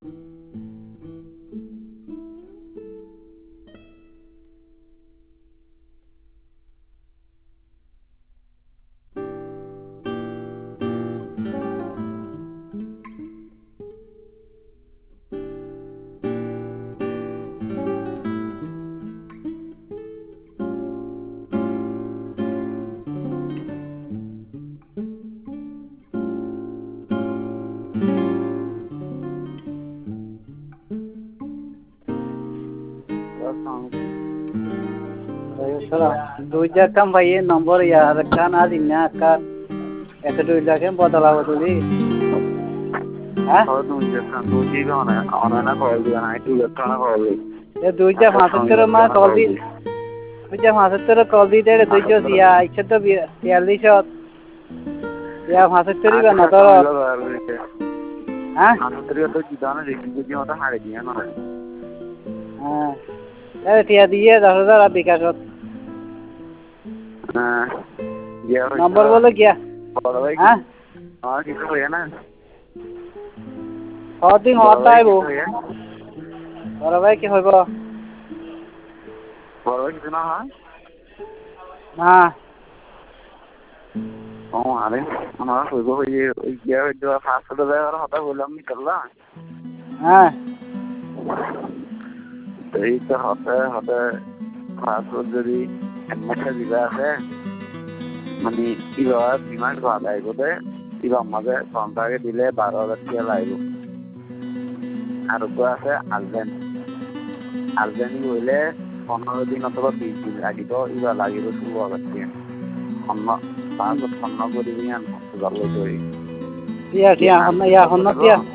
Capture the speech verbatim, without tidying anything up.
Duja kan bayi nomor ya rekan adinya kan itu duja kan botol apa tuh di? Hah? Oh duja kan duja kan orang nak call dia nak duja kan call dia. Ya duja masuk terus mah call di. Duja masuk terus call di deh duja dia itu tuh biarli shot. Ya masuk terus kan atau? Hah? Masuk terus tuh kita nak jadi duja orang hari dia nak. Ah, ya dia dia dah sudah lebih kasut. Nah, ya. Nomor boleh क्या? हाँ? हाँ कितना हो ना? और दिन होता है वो। और भाई क्या होगा? और भाई कितना हाँ? हाँ। Oh अरे हमारा कोई को ये ये जो खास तो है और होता है बोला हम निकल रहा। हाँ। तो ये तो होता है होता है खास तो जरी अच्छा दिखा है মানে ইবাৰ ডিমান্ড কৰা যায় গতে ইবা মাজে কন্ট্ৰাক্টে দিলে বাৰ হাজাৰ টকা লাগিব আৰু কোৱা আছে আলবেন আলবেনি হইলে পোন্ধৰ দিন অথবা বিশ দিন লাগিব ইবা লাগিব ষোল্ল হাজাৰ টকা অন্য পাঁচত সন্ন কৰি দিয়ান যাব লৈ ইয়া ইয়া হন্ন ইয়া হন্ন